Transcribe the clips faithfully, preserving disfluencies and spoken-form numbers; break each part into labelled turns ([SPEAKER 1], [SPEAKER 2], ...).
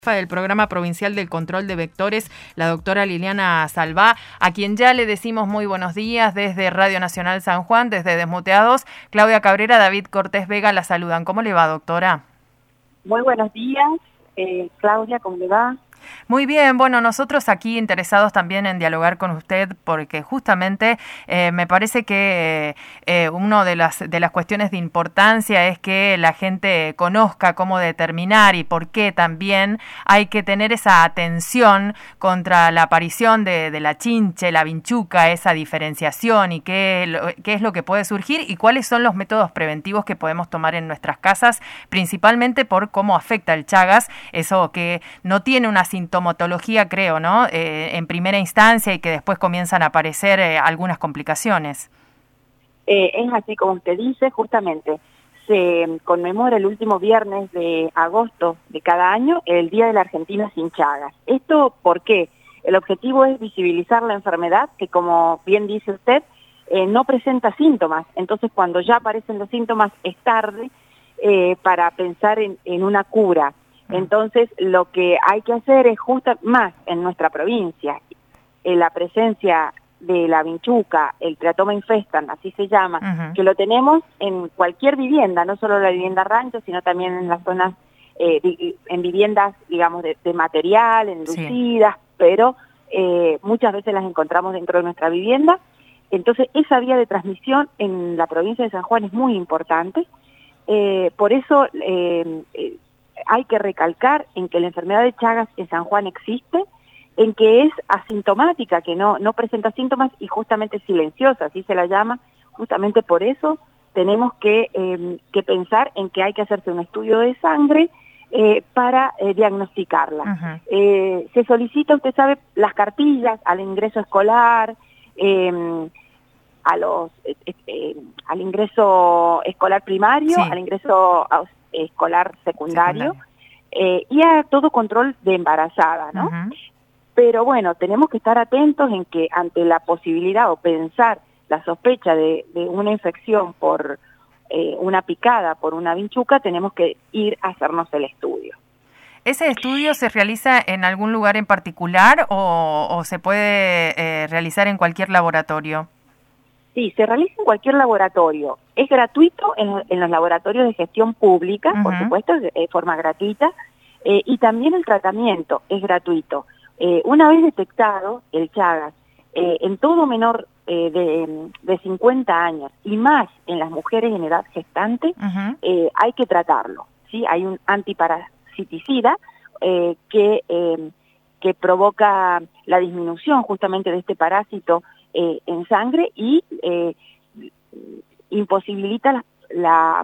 [SPEAKER 1] Del Programa Provincial del Control de Vectores, la doctora Liliana Salvá, a quien ya le decimos muy buenos días desde Radio Nacional San Juan, desde Desmuteados. Claudia Cabrera, David Cortés Vega la saludan. ¿Cómo le va, doctora?
[SPEAKER 2] Muy buenos días, eh, Claudia, ¿cómo le va?
[SPEAKER 1] Muy bien, bueno, nosotros aquí interesados también en dialogar con usted porque justamente eh, me parece que eh, una de las, de las cuestiones de importancia es que la gente conozca cómo determinar y por qué también hay que tener esa atención contra la aparición de, de la chinche, la vinchuca, esa diferenciación y qué, qué es lo que puede surgir y cuáles son los métodos preventivos que podemos tomar en nuestras casas, principalmente por cómo afecta el Chagas, eso que no tiene una sintomatología, creo, ¿no? Eh, en primera instancia y que después comienzan a aparecer eh, algunas complicaciones.
[SPEAKER 2] Eh, es así como usted dice, justamente se conmemora el último viernes de agosto de cada año el Día de la Argentina sin Chagas. ¿Esto por qué? El objetivo es visibilizar la enfermedad que, como bien dice usted, eh, no presenta síntomas. Entonces, cuando ya aparecen los síntomas es tarde eh, para pensar en, en una cura. Entonces, lo que hay que hacer es justo más en nuestra provincia, en la presencia de la vinchuca, el Teratoma infestan, así se llama, uh-huh. que lo tenemos en cualquier vivienda, no solo la vivienda rancho, sino también en las zonas, eh, en viviendas, digamos, de, de material, enlucidas, sí. pero eh, muchas veces las encontramos dentro de nuestra vivienda. Entonces, esa vía de transmisión en la provincia de San Juan es muy importante. Eh, por eso... Eh, eh, hay que recalcar en que la enfermedad de Chagas en San Juan existe, en que es asintomática, que no, no presenta síntomas y justamente silenciosa, así se la llama. Justamente por eso tenemos que, eh, que pensar en que hay que hacerse un estudio de sangre eh, para eh, diagnosticarla. Uh-huh. Eh, se solicita, usted sabe, las cartillas al ingreso escolar, eh, a los, eh, eh, al ingreso escolar primario, sí. al ingreso escolar secundario, secundario. Eh, y a todo control de embarazada, ¿no? Uh-huh. Pero bueno, tenemos que estar atentos en que ante la posibilidad o pensar la sospecha de, de una infección por eh, una picada por una vinchuca, tenemos que ir a hacernos el estudio.
[SPEAKER 1] ¿Ese estudio se realiza en algún lugar en particular o, o se puede eh, realizar en cualquier laboratorio?
[SPEAKER 2] Sí, se realiza en cualquier laboratorio. Es gratuito en, en los laboratorios de gestión pública, uh-huh. por supuesto, de, de forma gratuita, eh, y también el tratamiento es gratuito. Eh, una vez detectado el Chagas eh, en todo menor eh, de, de cincuenta años y más en las mujeres en edad gestante, uh-huh. eh, hay que tratarlo, ¿sí? Hay un antiparasiticida eh, que, eh, que provoca la disminución justamente de este parásito Eh, en sangre y eh, imposibilita la, la,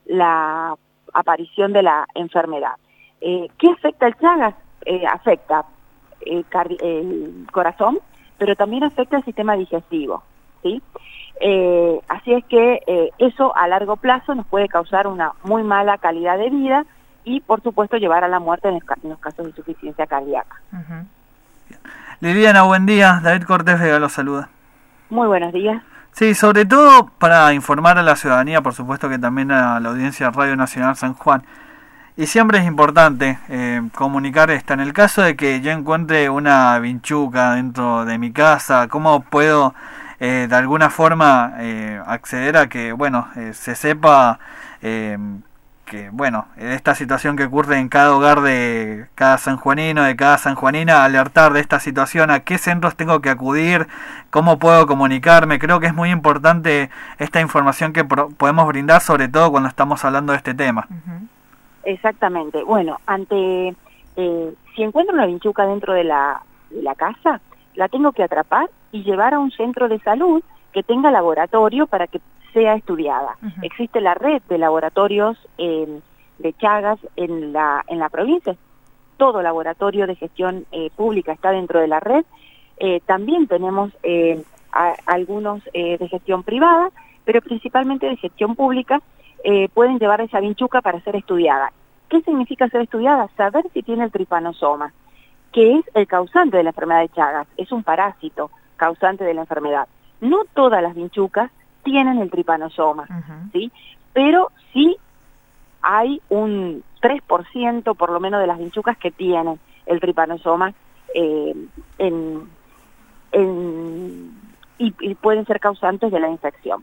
[SPEAKER 2] la aparición de la enfermedad. Eh, ¿Qué afecta el Chagas? Eh, afecta el, el corazón, pero también afecta el sistema digestivo, ¿sí? Eh, así es que eh, eso a largo plazo nos puede causar una muy mala calidad de vida y, por supuesto, llevar a la muerte en, en los casos de insuficiencia cardíaca.
[SPEAKER 3] Uh-huh. Liliana, buen día. David Cortés Vega lo saluda.
[SPEAKER 2] Muy buenos días.
[SPEAKER 3] Sí, sobre todo para informar a la ciudadanía, por supuesto que también a la audiencia de Radio Nacional San Juan. Y siempre es importante eh, comunicar esto. En el caso de que yo encuentre una vinchuca dentro de mi casa, ¿cómo puedo eh, de alguna forma eh, acceder a que, bueno, eh, se sepa... Eh, que bueno, esta situación que ocurre en cada hogar de cada sanjuanino, de cada sanjuanina, alertar de esta situación, a qué centros tengo que acudir, cómo puedo comunicarme? Creo que es muy importante esta información que pro- podemos brindar, sobre todo cuando estamos hablando de este tema.
[SPEAKER 2] Uh-huh. Exactamente. Bueno, ante eh, si encuentro una vinchuca dentro de la, de la casa, la tengo que atrapar y llevar a un centro de salud que tenga laboratorio para que sea estudiada. Uh-huh. Existe la red de laboratorios eh, de Chagas en la en la provincia. Todo laboratorio de gestión eh, pública está dentro de la red. Eh, también tenemos eh, a, algunos eh, de gestión privada, pero principalmente de gestión pública, eh, pueden llevar esa vinchuca para ser estudiada. ¿Qué significa ser estudiada? Saber si tiene el tripanosoma, que es el causante de la enfermedad de Chagas. Es un parásito causante de la enfermedad. No todas las vinchucas tienen el tripanosoma, uh-huh. ¿sí? Pero sí hay un tres por ciento por lo menos de las vinchucas que tienen el trypanosoma eh, en, en, y, y pueden ser causantes de la infección.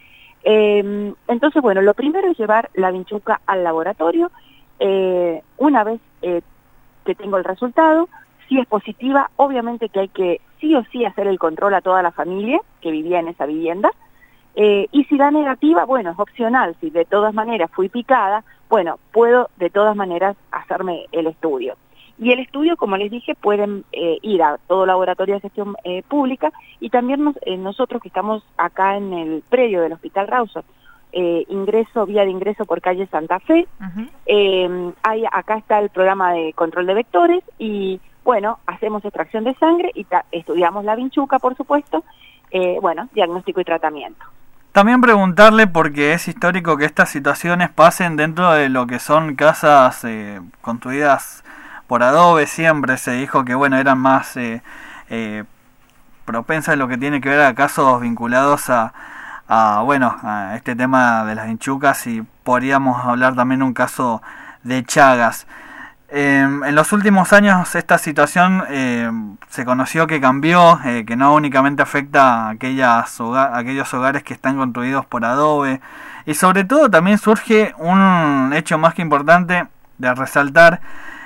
[SPEAKER 2] Eh, entonces, bueno, lo primero es llevar la vinchuca al laboratorio. Eh, una vez eh, que tengo el resultado, si es positiva, obviamente que hay que sí o sí hacer el control a toda la familia que vivía en esa vivienda. Eh, y si da negativa, bueno, es opcional. Si de todas maneras fui picada, bueno, puedo de todas maneras hacerme el estudio. Y el estudio, como les dije, pueden eh, ir a todo laboratorio de gestión eh, pública, y también nos, eh, nosotros que estamos acá en el predio del Hospital Rawson, eh, ingreso, vía de ingreso por calle Santa Fe, uh-huh. eh, hay, acá está el programa de control de vectores, y bueno, hacemos extracción de sangre y estudiamos la vinchuca, por supuesto, eh, bueno, diagnóstico y tratamiento.
[SPEAKER 3] También preguntarle, porque es histórico que estas situaciones pasen dentro de lo que son casas eh, construidas por adobe. Siempre se dijo que bueno, eran más eh, eh, propensas en lo que tiene que ver a casos vinculados a, a bueno a este tema de las vinchucas, y podríamos hablar también de un caso de Chagas. Eh, en los últimos años esta situación eh, se conoció que cambió, eh, que no únicamente afecta a aquellas hogar, a aquellos hogares que están construidos por adobe, y sobre todo también surge un hecho más que importante de resaltar,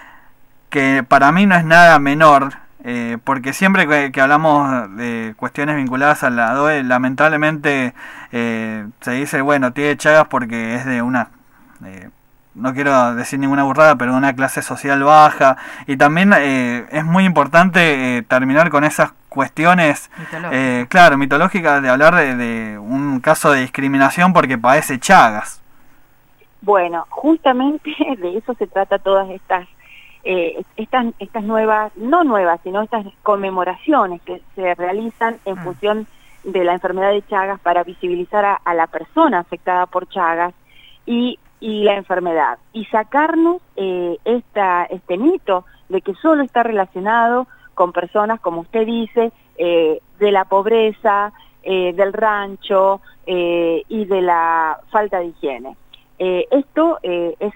[SPEAKER 3] que para mí no es nada menor, eh, porque siempre que, que hablamos de cuestiones vinculadas al adobe, lamentablemente eh, se dice, bueno, tiene Chagas porque es de una... Eh, no quiero decir ninguna burrada, pero de una clase social baja, y también eh, es muy importante eh, terminar con esas cuestiones, eh, claro, mitológicas, de hablar de, de un caso de discriminación porque padece Chagas.
[SPEAKER 2] Bueno, justamente de eso se trata todas estas, eh, estas, estas nuevas, no nuevas, sino estas conmemoraciones que se realizan en mm. función de la enfermedad de Chagas, para visibilizar a, a la persona afectada por Chagas y y la enfermedad, y sacarnos eh, esta, este mito de que solo está relacionado con personas, como usted dice, eh, de la pobreza, eh, del rancho eh, y de la falta de higiene. Eh, esto eh, es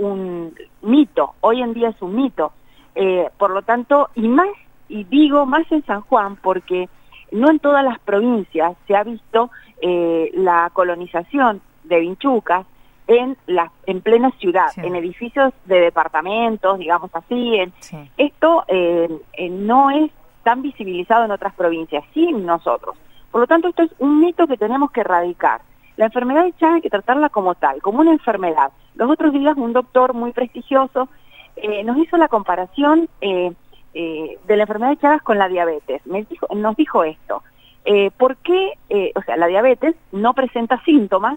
[SPEAKER 2] un mito, hoy en día es un mito, eh, por lo tanto, y más, y digo más en San Juan, porque no en todas las provincias se ha visto eh, la colonización de vinchucas en la en plena ciudad, sí. en edificios de departamentos, digamos así. En, sí. Esto eh, eh, no es tan visibilizado en otras provincias, sí nosotros. Por lo tanto, esto es un mito que tenemos que erradicar. La enfermedad de Chagas hay que tratarla como tal, como una enfermedad. Los otros días un doctor muy prestigioso eh, nos hizo la comparación eh, eh, de la enfermedad de Chagas con la diabetes. Me dijo, nos dijo esto, eh, ¿por qué? Eh, o sea, la diabetes no presenta síntomas,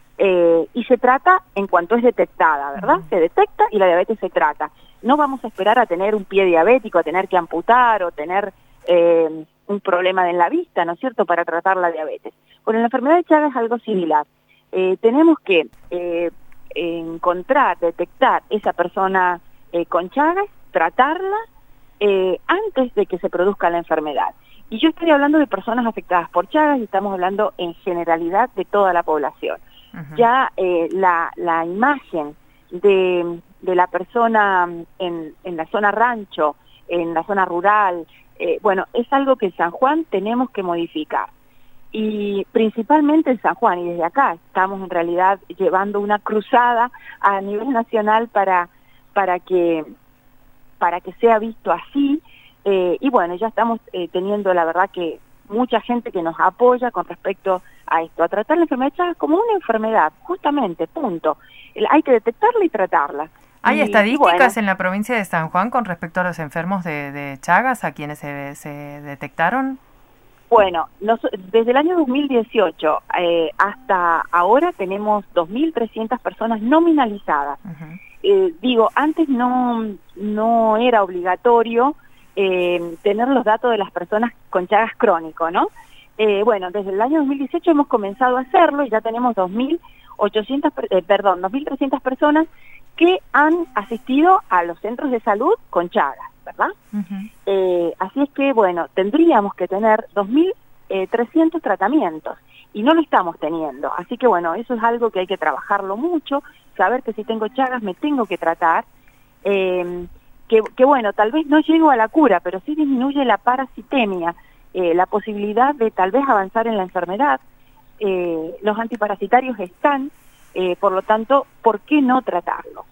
[SPEAKER 2] Eh, y se trata en cuanto es detectada, ¿verdad? Uh-huh. Se detecta y la diabetes se trata. No vamos a esperar a tener un pie diabético, a tener que amputar o tener eh, un problema en la vista, ¿no es cierto?, para tratar la diabetes. Bueno, en la enfermedad de Chagas es algo similar. Eh, tenemos que eh, encontrar, detectar esa persona eh, con Chagas, tratarla eh, antes de que se produzca la enfermedad. Y yo estoy hablando de personas afectadas por Chagas y estamos hablando en generalidad de toda la población. Uh-huh. Ya eh, la, la imagen de, de la persona en, en la zona rancho, en la zona rural, eh, bueno, es algo que en San Juan tenemos que modificar. Y principalmente en San Juan, y desde acá estamos en realidad llevando una cruzada a nivel nacional para, para, que, para que sea visto así. Eh, y bueno, ya estamos eh, teniendo la verdad que mucha gente que nos apoya con respecto a esto, a tratar la enfermedad de Chagas como una enfermedad, justamente, punto. El, hay que detectarla y tratarla.
[SPEAKER 1] ¿Hay
[SPEAKER 2] y,
[SPEAKER 1] estadísticas
[SPEAKER 2] y bueno,
[SPEAKER 1] en la provincia de San Juan con respecto a los enfermos de, de Chagas, a quienes se, se detectaron?
[SPEAKER 2] Bueno, nos, desde el año dos mil dieciocho eh, hasta ahora tenemos dos mil trescientas personas nominalizadas. Uh-huh. Eh, digo, antes no, no era obligatorio Eh, tener los datos de las personas con Chagas crónico, ¿no? Eh, bueno, desde el año dos mil dieciocho hemos comenzado a hacerlo y ya tenemos dos mil ochocientas, eh, perdón, dos mil trescientas personas que han asistido a los centros de salud con Chagas, ¿verdad? Uh-huh. Eh, así es que, bueno, tendríamos que tener dos mil eh, trescientos tratamientos y no lo estamos teniendo. Así que bueno, eso es algo que hay que trabajarlo mucho, saber que si tengo Chagas me tengo que tratar, eh, que, que bueno, tal vez no llego a la cura, pero sí disminuye la parasitemia, eh, la posibilidad de tal vez avanzar en la enfermedad. Eh, los antiparasitarios están, eh, por lo tanto, ¿por qué no tratarlo?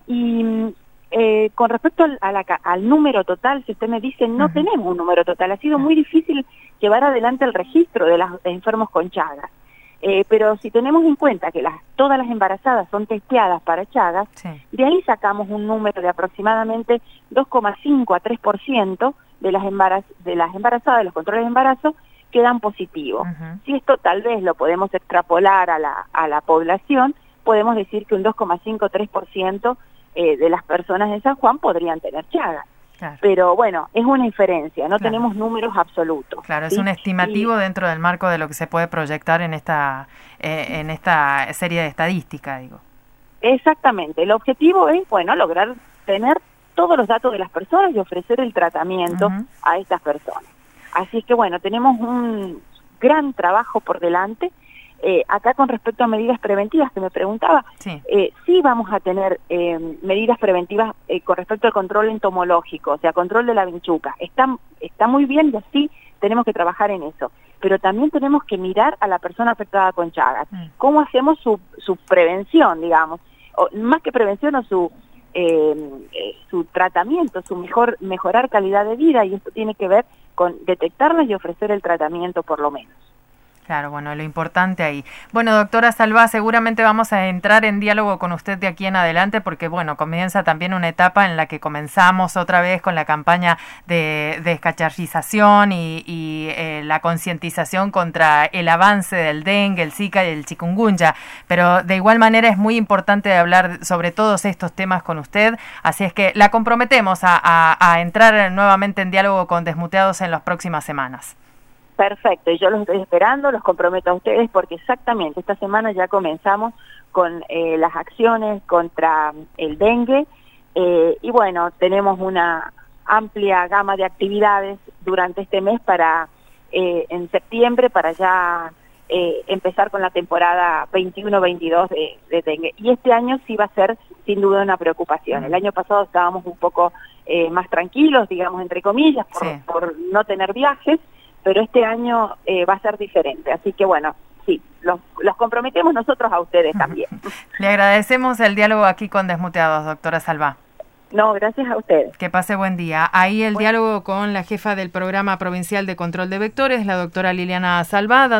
[SPEAKER 2] Y eh, con respecto al, a la, al número total, si usted me dice, no uh-huh. tenemos un número total, ha sido muy difícil llevar adelante el registro de los enfermos con Chagas. Eh, pero si tenemos en cuenta que las, todas las embarazadas son testeadas para Chagas, sí. de ahí sacamos un número de aproximadamente dos coma cinco a tres por ciento de las, embaraz de las embarazadas, de los controles de embarazo, quedan positivos. Uh-huh. Si esto tal vez lo podemos extrapolar a la, a la población, podemos decir que un dos coma cinco a tres por ciento eh, de las personas en San Juan podrían tener Chagas. Claro. Pero bueno, es una inferencia, no claro. tenemos números absolutos.
[SPEAKER 1] Claro,
[SPEAKER 2] ¿sí?
[SPEAKER 1] Es un estimativo y, dentro del marco de lo que se puede proyectar en esta eh, en esta serie de estadística, digo.
[SPEAKER 2] Exactamente, el objetivo es, bueno, lograr tener todos los datos de las personas y ofrecer el tratamiento uh-huh. a estas personas. Así es que bueno, tenemos un gran trabajo por delante. Eh, acá con respecto a medidas preventivas que me preguntaba, sí, eh, sí vamos a tener eh, medidas preventivas eh, con respecto al control entomológico, o sea, control de la vinchuca. Está, está muy bien y así tenemos que trabajar en eso. Pero también tenemos que mirar a la persona afectada con Chagas. Mm. ¿Cómo hacemos su, su prevención, digamos? O, más que prevención o su, eh, eh, su tratamiento, su mejor mejorar calidad de vida, y esto tiene que ver con detectarlas y ofrecer el tratamiento por lo menos.
[SPEAKER 1] Claro, bueno, lo importante ahí. Bueno, doctora Salvá, seguramente vamos a entrar en diálogo con usted de aquí en adelante porque, bueno, comienza también una etapa en la que comenzamos otra vez con la campaña de descacharrización y, y eh, la concientización contra el avance del dengue, el zika y el chikungunya. Pero de igual manera es muy importante hablar sobre todos estos temas con usted, así es que la comprometemos a, a, a entrar nuevamente en diálogo con Desmuteados en las próximas semanas.
[SPEAKER 2] Perfecto, y yo los estoy esperando, los comprometo a ustedes porque exactamente esta semana ya comenzamos con eh, las acciones contra el dengue eh, y bueno, tenemos una amplia gama de actividades durante este mes para eh, en septiembre para ya eh, empezar con la temporada veintiuno veintidós de, de dengue. Y este año sí va a ser sin duda una preocupación. El año pasado estábamos un poco eh, más tranquilos, digamos entre comillas, por, sí. por no tener viajes, pero este año eh, va a ser diferente. Así que bueno, sí, los, los comprometemos nosotros a ustedes también.
[SPEAKER 1] Le agradecemos el diálogo aquí con Desmuteados, doctora Salvá.
[SPEAKER 2] No, gracias a ustedes.
[SPEAKER 1] Que pase buen día. Ahí el bueno. diálogo con la jefa del Programa Provincial de Control de Vectores, la doctora Liliana Salvá.